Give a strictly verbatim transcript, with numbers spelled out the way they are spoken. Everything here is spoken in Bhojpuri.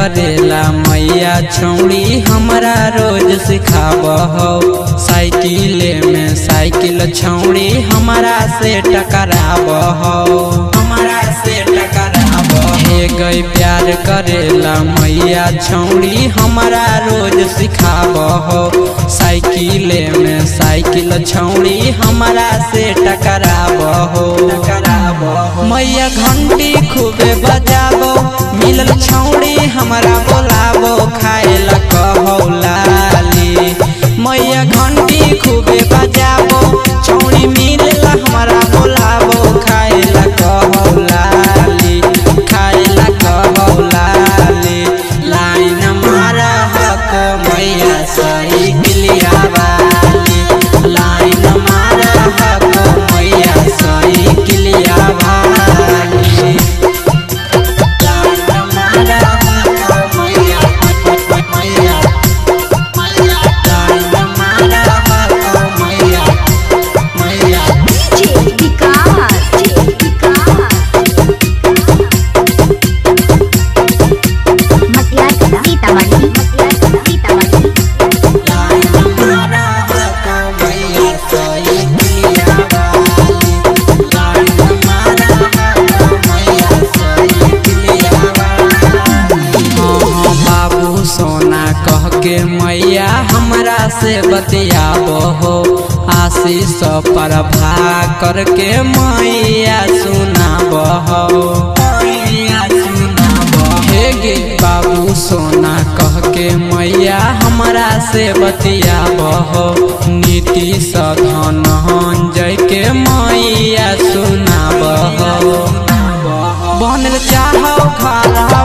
करेला मैया छौड़ी हमरा रोज सिखाबहो। साइकिले में साइकिल छौड़ी हमरा से टकराबहो, हमरा से टकराबहो। हे गई प्यार करेला मैया छौड़ी हमरा रोज सिखाबहो। साइकिले में साइकिल छौड़ी हमरा से टकराबहो, टकराबहो। मैया घंटी खूबे बजाबो, मिलल छौड़ी हमरा बोलाबो, खाए ला कहो लाली। मैया घंटी खूबे बजाबो, छौड़ी मिलल हमरा बोलाबो, खाए ला कहो लाली, खाए ला कहो लाली। लाइन मारा हक मैया साइकिलिया वाली, लाइन मारा हक मैया साइकिलिया वाली। के मैया हमरा से बतियाबहो। आशीष पर भाकर के मैया सुनाबहो, मैया सुनाबहो। हे गे बाबू सोना कह के मैया हमरा से बतियाबहो। नीतीश धनंजय के मैया सुनाबहो। बनल चाहो घर